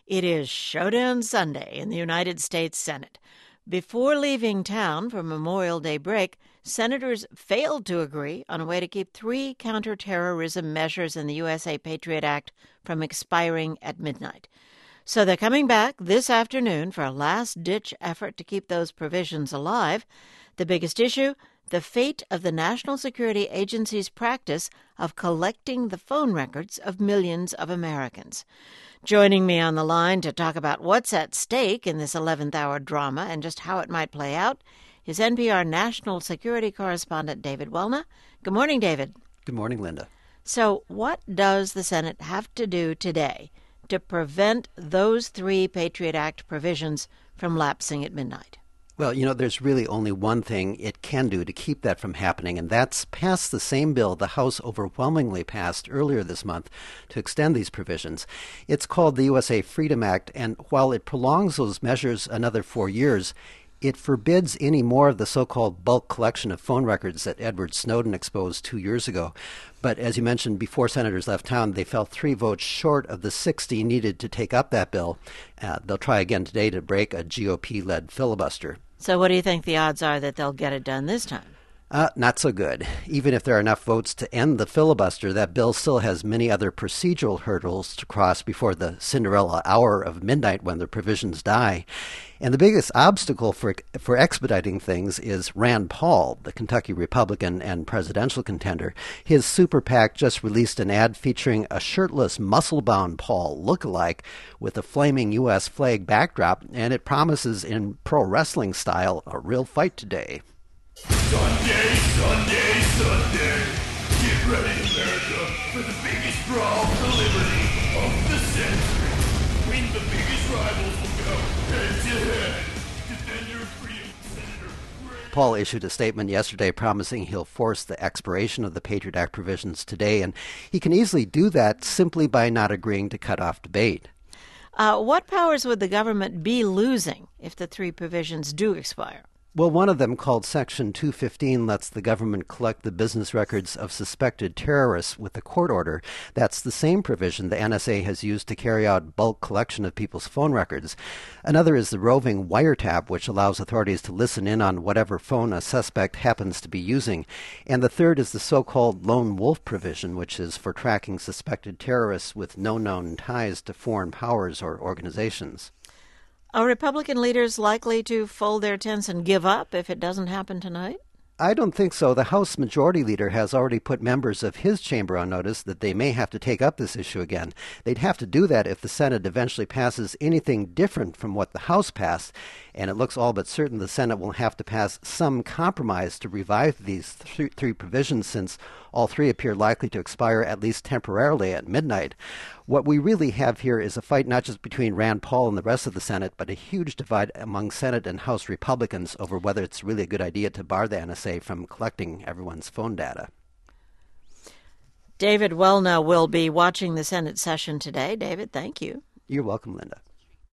It is Showdown Sunday in the United States Senate. Before leaving town for Memorial Day break, senators failed to agree on a way to keep 3 counterterrorism measures in the USA Patriot Act from expiring at midnight. So they're coming back this afternoon for a last-ditch effort to keep those provisions alive. The biggest issue, the fate of the National Security Agency's practice of collecting the phone records of millions of Americans. Joining me on the line to talk about what's at stake in this 11th hour drama and just how it might play out is NPR national security correspondent David Welna. Good morning, David. Good morning, Linda. So what does the Senate have to do today to prevent those 3 Patriot Act provisions from lapsing at midnight? Well, there's really only one thing it can do to keep that from happening, and that's pass the same bill the House overwhelmingly passed earlier this month to extend these provisions. It's called the USA Freedom Act, and while it prolongs those measures another 4 years, it forbids any more of the so-called bulk collection of phone records that Edward Snowden exposed 2 years ago. But as you mentioned, before senators left town, they fell 3 votes short of the 60 needed to take up that bill. They'll try again today to break a GOP-led filibuster. So what do you think the odds are that they'll get it done this time? Not so good. Even if there are enough votes to end the filibuster, that bill still has many other procedural hurdles to cross before the Cinderella hour of midnight when the provisions die. And the biggest obstacle for expediting things is Rand Paul, the Kentucky Republican and presidential contender. His super PAC just released an ad featuring a shirtless, muscle-bound Paul lookalike with a flaming U.S. flag backdrop, and it promises in pro wrestling style a real fight today. Sunday, Sunday, Sunday. Get ready, America, for the biggest brawl for liberty of the century. When the biggest rivals will go head-to-head. Defend your freedom, Senator Ray. Paul issued a statement yesterday promising he'll force the expiration of the Patriot Act provisions today, and he can easily do that simply by not agreeing to cut off debate. What powers would the government be losing if the 3 provisions do expire? Well, one of them, called Section 215, lets the government collect the business records of suspected terrorists with a court order. That's the same provision the NSA has used to carry out bulk collection of people's phone records. Another is the roving wiretap, which allows authorities to listen in on whatever phone a suspect happens to be using. And the third is the so-called lone wolf provision, which is for tracking suspected terrorists with no known ties to foreign powers or organizations. Are Republican leaders likely to fold their tents and give up if it doesn't happen tonight? I don't think so. The House Majority Leader has already put members of his chamber on notice that they may have to take up this issue again. They'd have to do that if the Senate eventually passes anything different from what the House passed, and it looks all but certain the Senate will have to pass some compromise to revive these 3 provisions, since all 3 appear likely to expire at least temporarily at midnight. What we really have here is a fight not just between Rand Paul and the rest of the Senate, but a huge divide among Senate and House Republicans over whether it's really a good idea to bar the NSA from collecting everyone's phone data. David Welna will be watching the Senate session today. David, thank you. You're welcome, Linda.